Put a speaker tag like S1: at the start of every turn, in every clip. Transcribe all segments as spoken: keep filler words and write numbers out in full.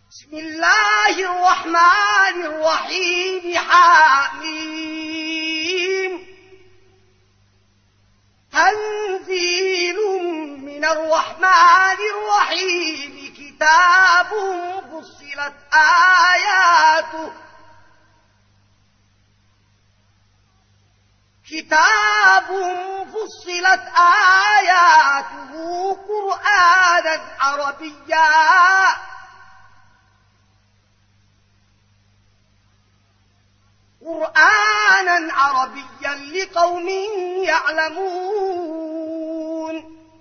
S1: بسم الله الرحمن الرحيم. حميم. تنزيل من الرحمن الرحيم. كتاب فصلت آياته كتاب فصلت آياته قرآنا عربيا قرآنا عربيا لقوم يعلمون.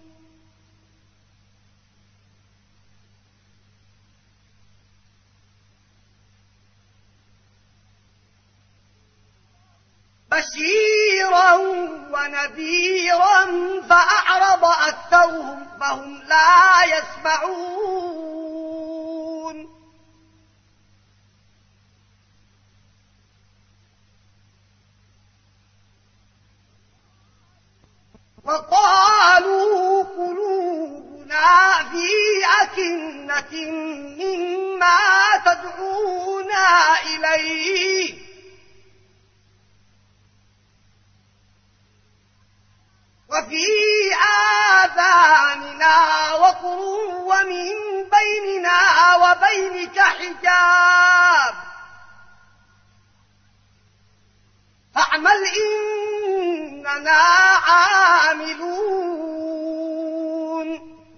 S1: بشيرا ونذيرا فأعرض أكثرهم فهم لا يسمعون. وقالوا قلوبنا في أكنة مما تدعونا إليه وفي آذاننا وقر ومن بيننا وبينك حجاب فاعمل إننا عاملون.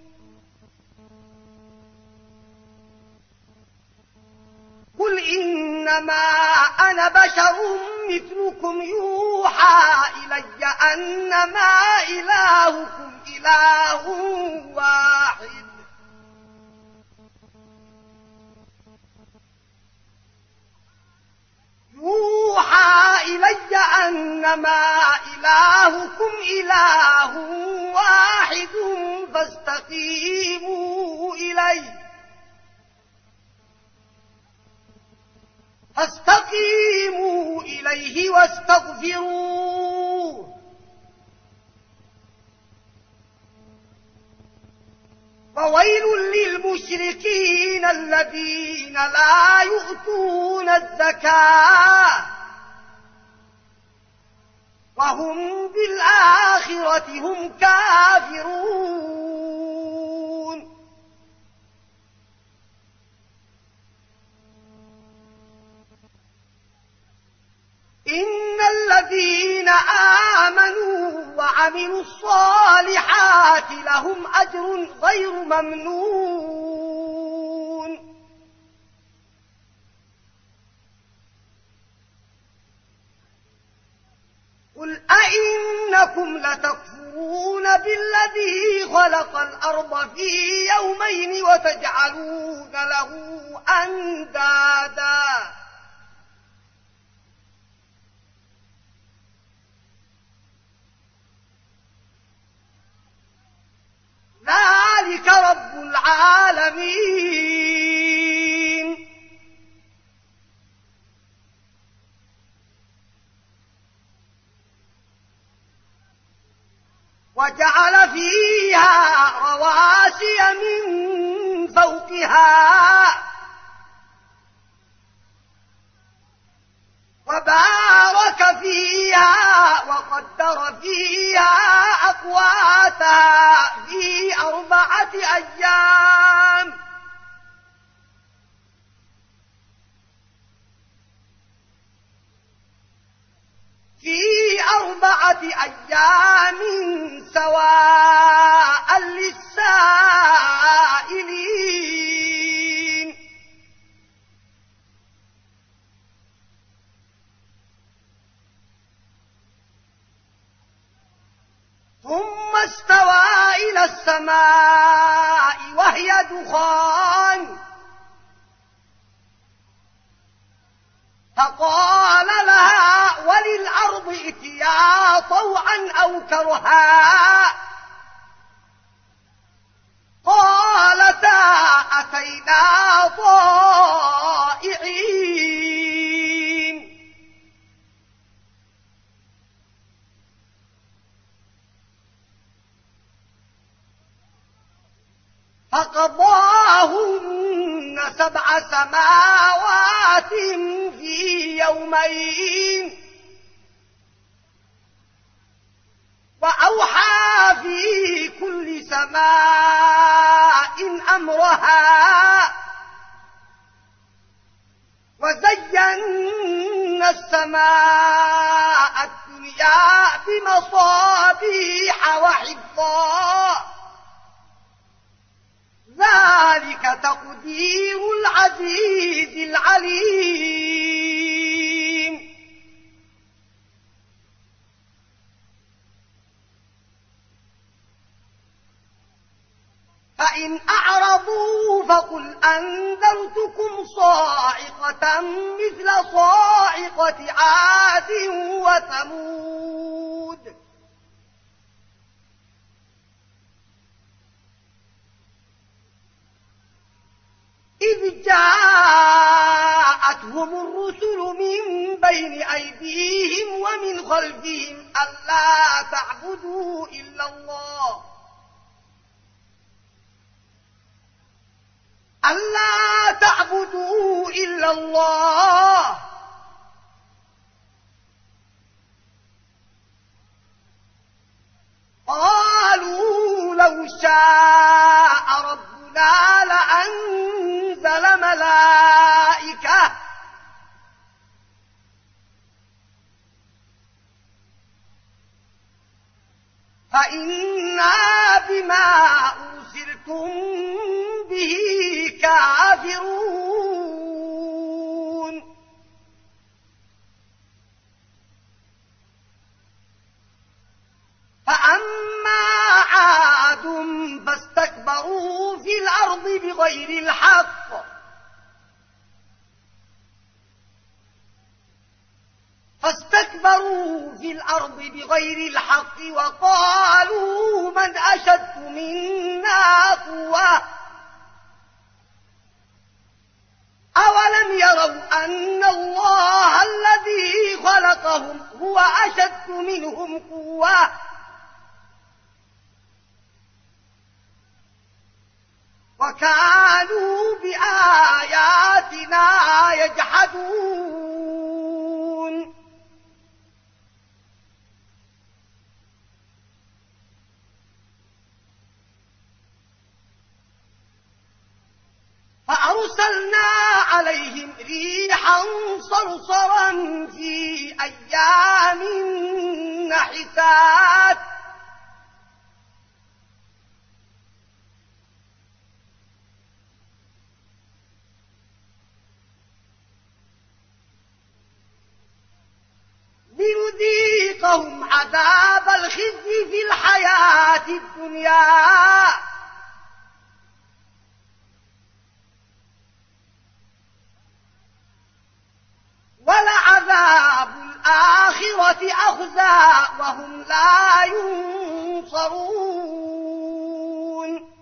S1: قل إنما أنا بشر مثلكم يوحى إلي أنما إلهكم إله واحد يوحى إلي أنما إلهكم إله واحد فاستقيموا إليه فاستقيموا إليه واستغفروه فويل للمشركين الذين لا يؤتون الزكاة وهم بالآخرة هم كافرون. إن الذين آمنوا وعملوا الصالحات لهم أجر غير ممنون. قل أئنكم لتكفرون بالذي خلق الأرض في يومين وتجعلون له أندادا ذلك رب العالمين. وجعل فيها رواسي من فوقها وبارك فيها وقدر فيها أقواتها في أربعة أيام في أربعة أيام سواء للسائلين. ثم استوى إلى السماء وهي دخان فقال لها وللأرض ائتيا طوعا أو كرها قالتا أتينا طائعين. فقضاهن سبع سبع سماوات في يومين وأوحى في كل سماء أمرها وزينا السماء الدنيا بمصابيح وحفظا ذلك تقدير العزيز العليم فإن أعرضوا فقل أنذرتكم صاعقة مثل صاعقة عاد وثمود إذ جاءتهم الرسل من بين أيديهم ومن خلفهم ألا تعبدوا إلا الله ألا تعبدوا إلا الله قالوا لو شاء ربنا لأنزل ملائكة فإنا بما أرسلتم به كافرون فأما عاد فاستكبروا في الأرض بغير الحق فاستكبروا في الأرض بغير الحق وقالوا من أشد منا قوة أولم يروا أن الله الذي خلقهم هو أشد منهم قوة وكانوا بآياتنا يجحدون فأرسلنا عليهم ريحا صرصرا في أيام نحسات لنذيقهم عذاب الخزي في الحياة الدنيا ولعذاب الآخرة أخزى وهم لا ينصرون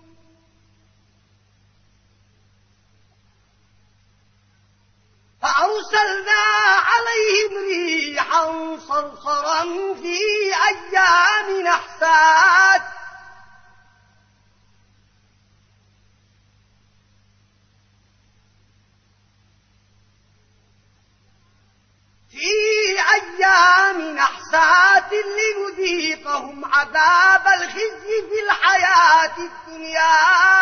S1: فأرسلنا عليهم ريحا صرصرا في أيام نحسات في أيام نحسات لنذيقهم عذاب الخزي في الحياة الدنيا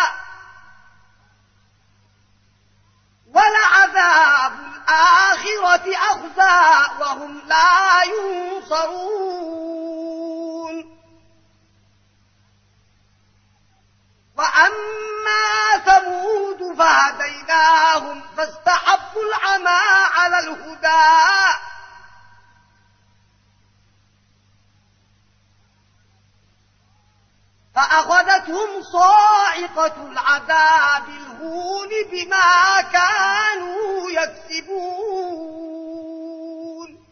S1: ولعذاب الآخرة أخزى وهم لا ينصرون وأما ثمود فهديناهم فاستحبوا العمى على الهدى فأخذتهم صاعقة العذاب الهون بما كانوا يكسبون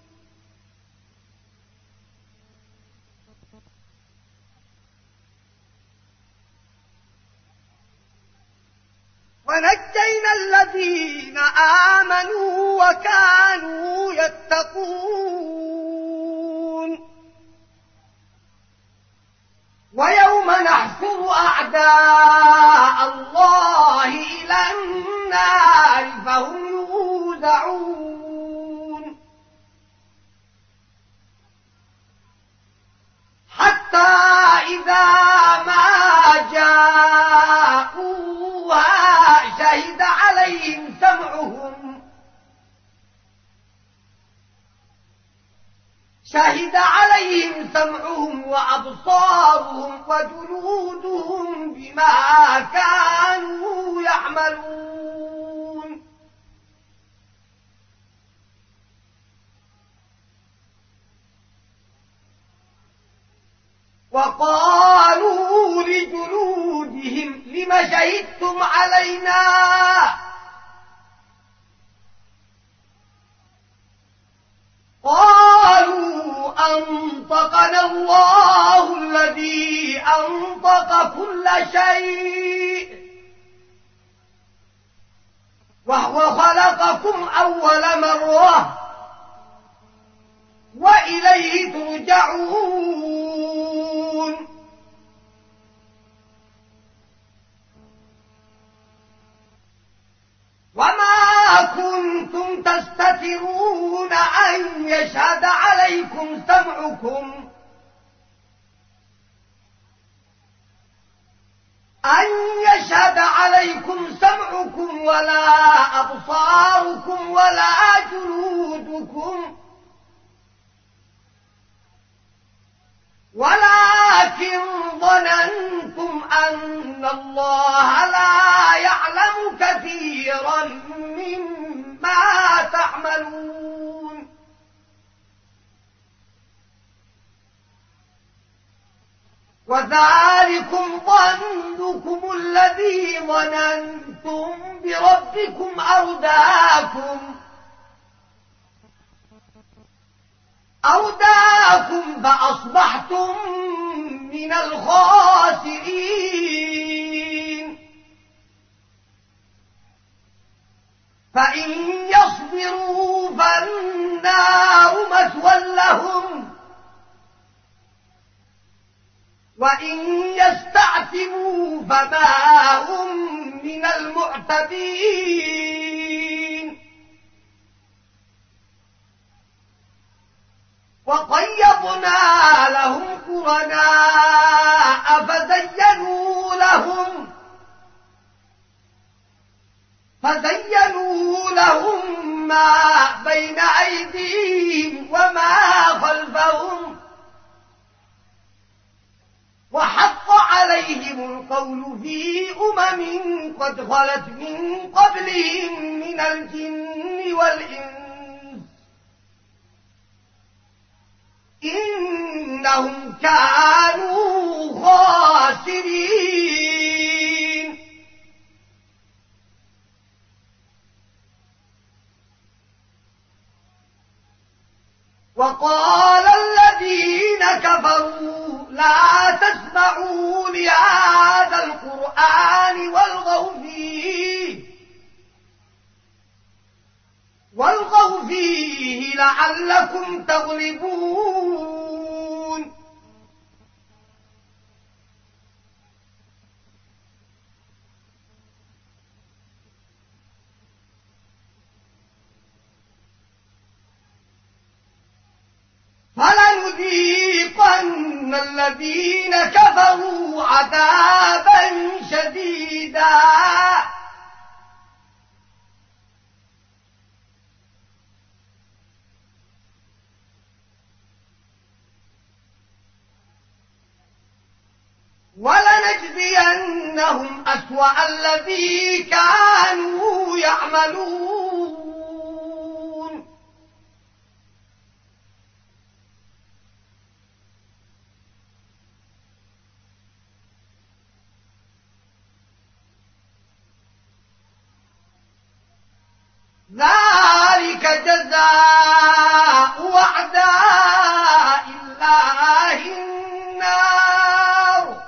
S1: ونجينا الذين آمنوا وكانوا يتقون ويوم نحشر أعداء الله إلى النار فهم يوزعون حتى إذا ما جاءوها شهد عليهم سمعهم شهد عليهم سمعهم وأبصارهم وجلودهم بما كانوا يعملون وقالوا لجلودهم لم شهدتم علينا قالوا أنطقنا الله الذي أنطق كل شيء وهو خلقكم أول مرة وإليه ترجعون وما كنتم تستترون أن يشهد عليكم سمعكم أن يشهد عليكم سمعكم ولا أبصاركم ولا جلودكم ولكن ظننتم أن الله لا يعلم كثيرا مما تعملون وذلكم ظنكم الذي ظننتم بربكم أرداكم أرداكم فأصبحتم من الخاسرين فإن يصبروا فالنار مثوى لهم وإن يستعتبوا فما هم من المعتبين وقيضنا لهم قرناء فزينوا لهم فزينوا لهم ما بين أيديهم وما خلفهم وحق عليهم القول في أمم قد خلت من قبلهم من الجن والإنس إنهم كانوا خاسرين وقال الذين كفروا لا تسمعوا لهذا القرآن والغوا فيه والغوا فيه لعلكم تغلبون فلنذيقن الذين كفروا عذابا شديدا ولنجزينهم أسوأ الذي كانوا يعملون ذلك جزاء أعداء الله النار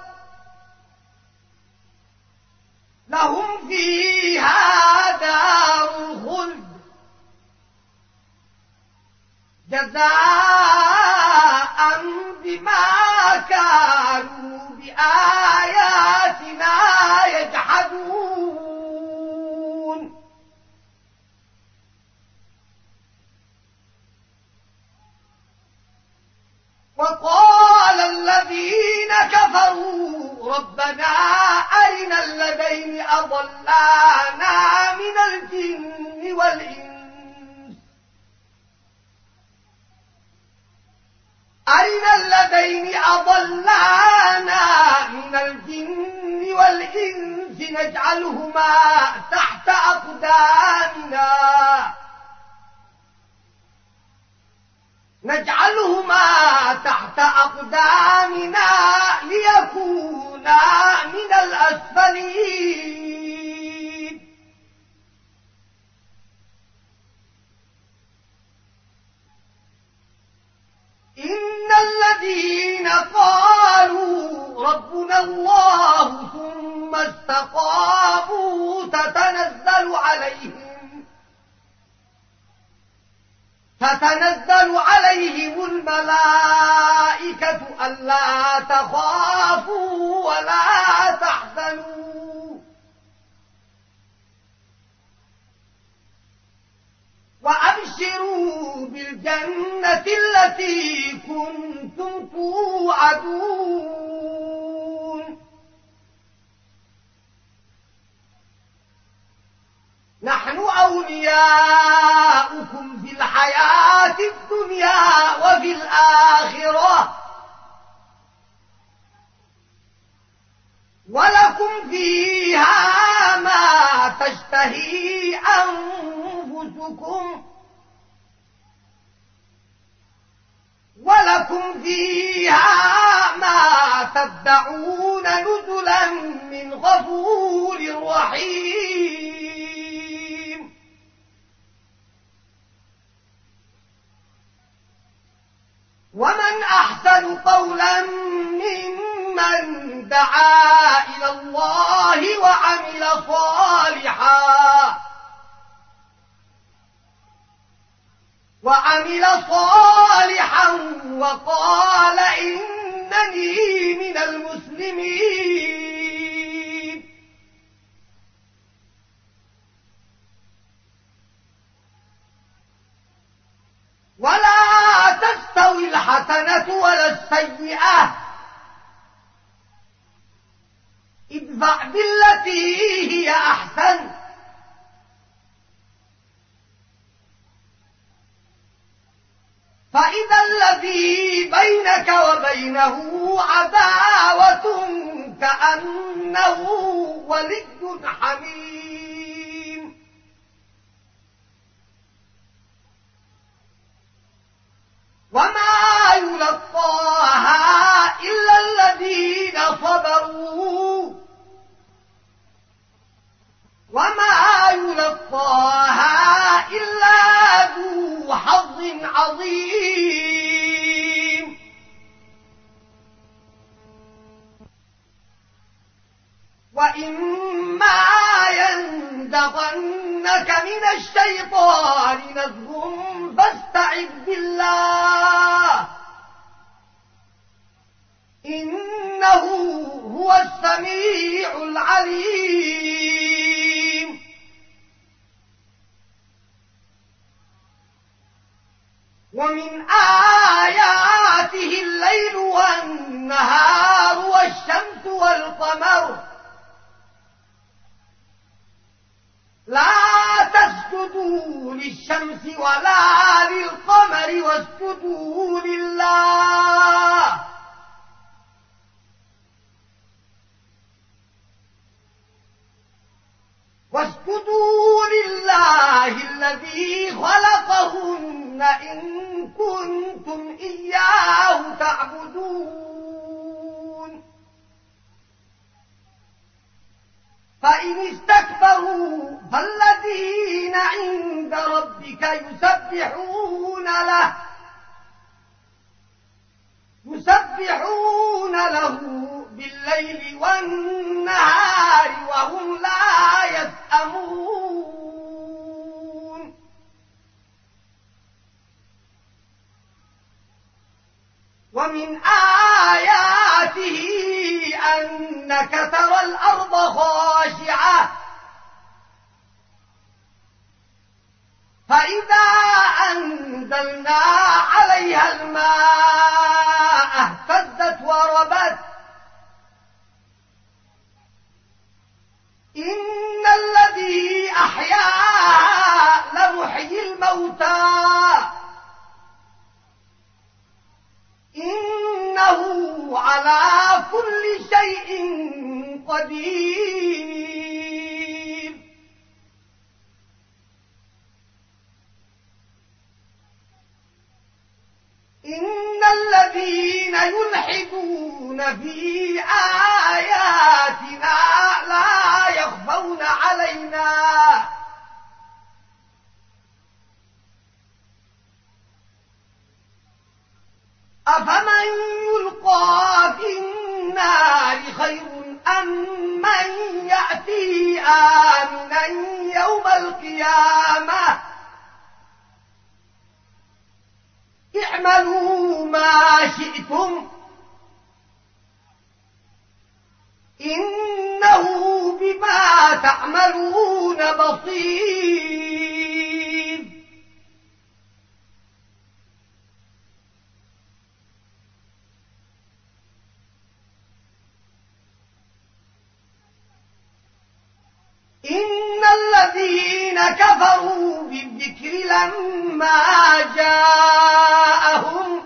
S1: لهم فيها دار الخلد جزاء بما كانوا بآياتنا يجحدون وقال الذين كفروا ربنا أرنا الذين أضلانا من الجن والإنس أرنا الذين أضلانا من الجن والإنس نجعلهما تحت أقدامنا نجعلهما تحت أقدامنا ليكونا من الأسفلين إن الذين قالوا ربنا الله ثم استقاموا تتنزل عليهم تتنزل عليهم الملائكة ألا تخافوا ولا تحزنوا وأبشروا بالجنة التي كنتم توعدون نحن أولياؤكم في الحياة الدنيا وفي الآخرة ولكم فيها ما تشتهي أنفسكم ولكم فيها ما تدعون نزلا من غفور رحيم ومن أحسن قولا ممن دعا إلى الله وعمل صالحا وعمل صالحا وقال إنني من المسلمين ولا تستوي الحسنة ولا السيئة ادفع بالتي هي أحسن فإذا الذي بينك وبينه عداوة كأنه ولي حميم وما يلقاها إلا الذين صبروا وما يلقاها إلا ذو حظ عظيم وإما ينزغنك من الشيطان نزغ فاستعذ بالله إنه هو السميع العليم ومن آياته الليل والنهار والشمس والقمر لا تسجدوا للشمس ولا للقمر واسجدوا لله واسجدوا لله الذي خلقهن إن كنتم إياه تعبدون فإن استكبروا فالذين عند ربك يسبحون له يسبحون له بالليل والنهار وهم لا يسأمون ومن آياته أنك ترى الأرض خاشعة فإذا أنزلنا عليها الماء نحيا لمحيي الموتى إنه على كل شيء قدير إن الذين يلحدون في آياتنا لا يخفون علينا أفمن يلقى في النار خير أم من يأتي آمنا يوم القيامة اعملوا ما شئتم إنه بما تعملون بصير إن الذين كفروا بالذكر لما جاءهم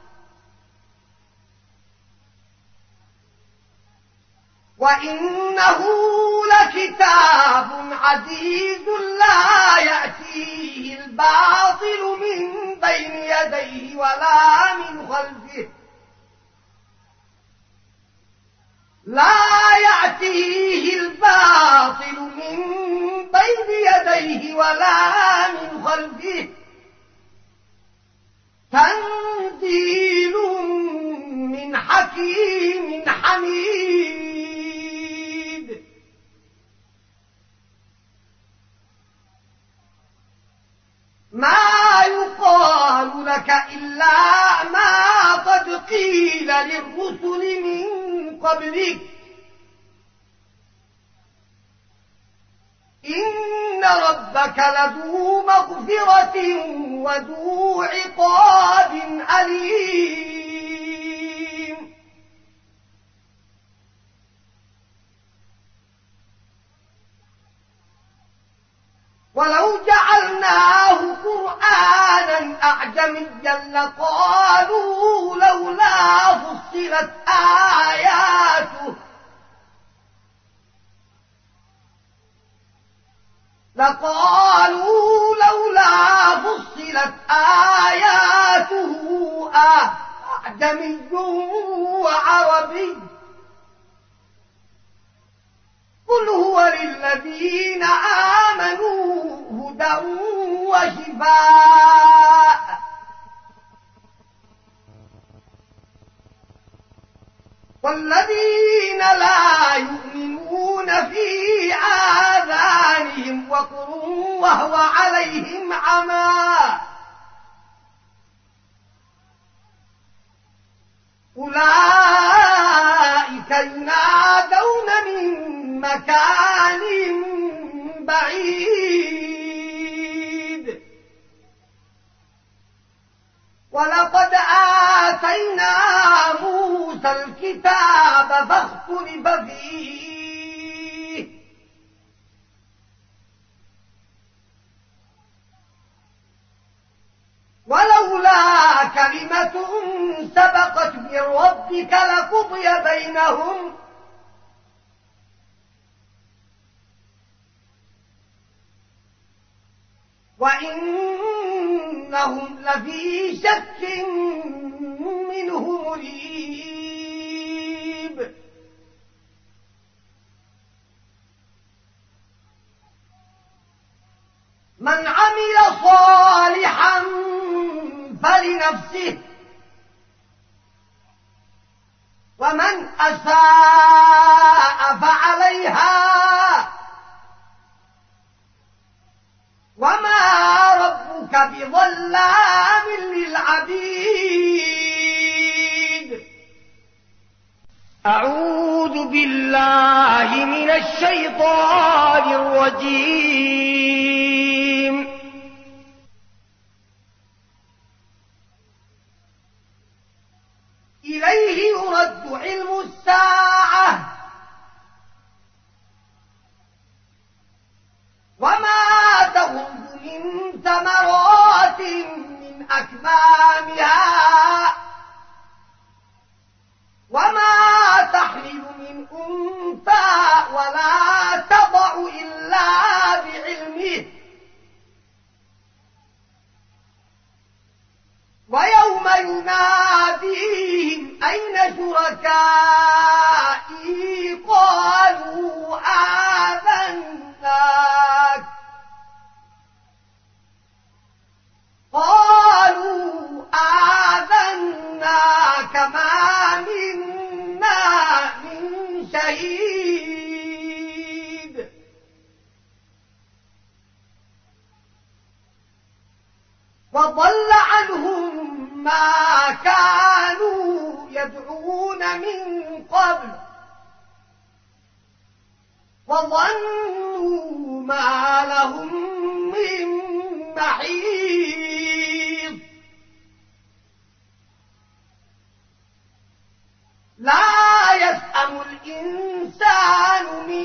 S1: وإنه لكتاب عزيز لا يأتيه الباطل من بين يديه ولا من خلفه لا يأتيه الباطل من بين يديه ولا من خلفه تنزيل من حكيم حميد ما يقال لك إلا ما قد قيل للرسل من قبلك إن ربك لذو مغفرة وذو عقاب أليم ولو جعلناه قرآنا أعجميا لقالوا لولا فصلت آياته لقالوا لولا فصلت آياته أعجمي وعربي قل هو للذين آمنوا هدى وشفاء والذين لا يؤمنون في آذانهم وقر وهو عليهم عمى أولئك ينادون من مكان بعيد ولقد آتينا موسى الكتاب فاختلف فيه ولولا كلمة سبقت من ربك لقضي بينهم وإنهم لفي شك منه مريب من عمل صالحا فلنفسه ومن أساء فعليها وما ربك بظلام للعبيد أعوذ بالله من الشيطان الرجيم إليه يرد علم الساعة وما شركائي قالوا آذناك قالوا آذناك ما منا من شهيد وضل عنهم ما كانوا يدعون من قبل وظنوا ما لهم من محيص لا يسأم الإنسان من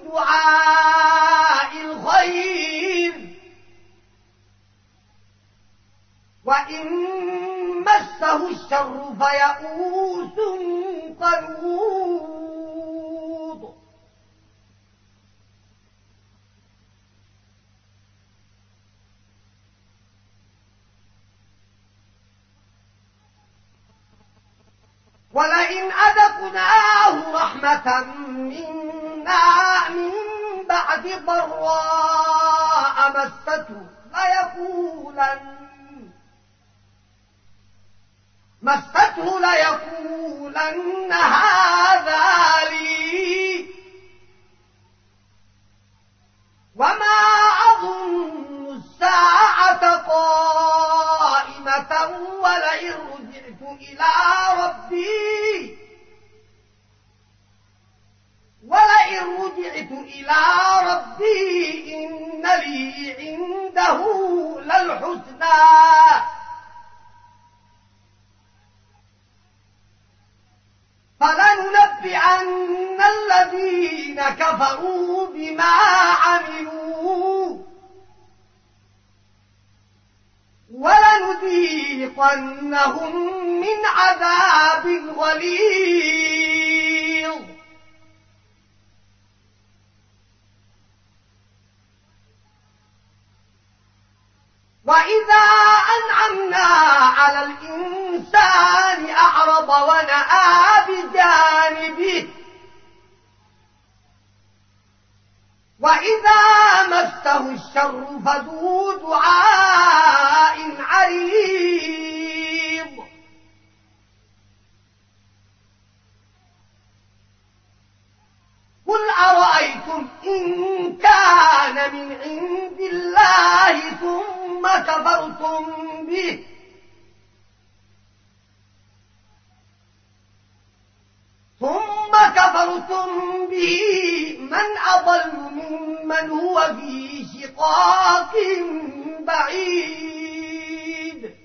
S1: دعاء الخير وإن مسه الشر فيئوس قنوط ولئن أذقناه رحمة منا من بعد ضراء مسته ليقولن مسته ليقولن هذا لي وما أظن الساعة قائمة ولئن رجعت إلى ربي ولئن رجعت إلى ربي إن لي عنده للحسنى فلننبئن الذين كفروا بما عملوا ولنذيقنهم من عذاب غليظ وإذا أنعمنا على الإنسان أعرض ونأى بجانبه وإذا مسه الشر فذو دعاء عريض قل أرأيتم إن كان من عند الله ثم كفرتم به ثم كفرتم به من أضل ممن هو في شقاق بعيد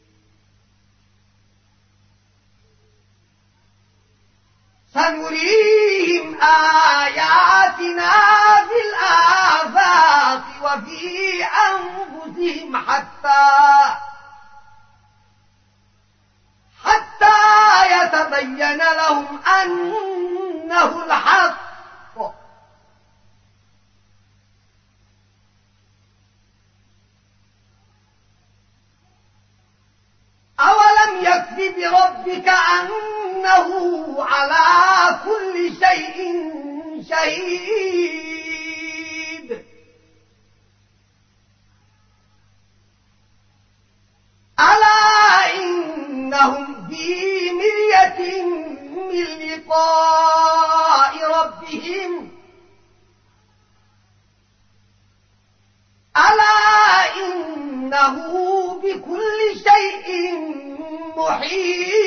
S1: سنريهم آياتنا في الآفاق وفي أنفسهم حتى حتى يتبين لهم أنه الحق أولم يكف بربك أنه على كل شيء شهيد ألا إنهم في مرية من لقاء ربهم ألا إنه بكل شيء محيط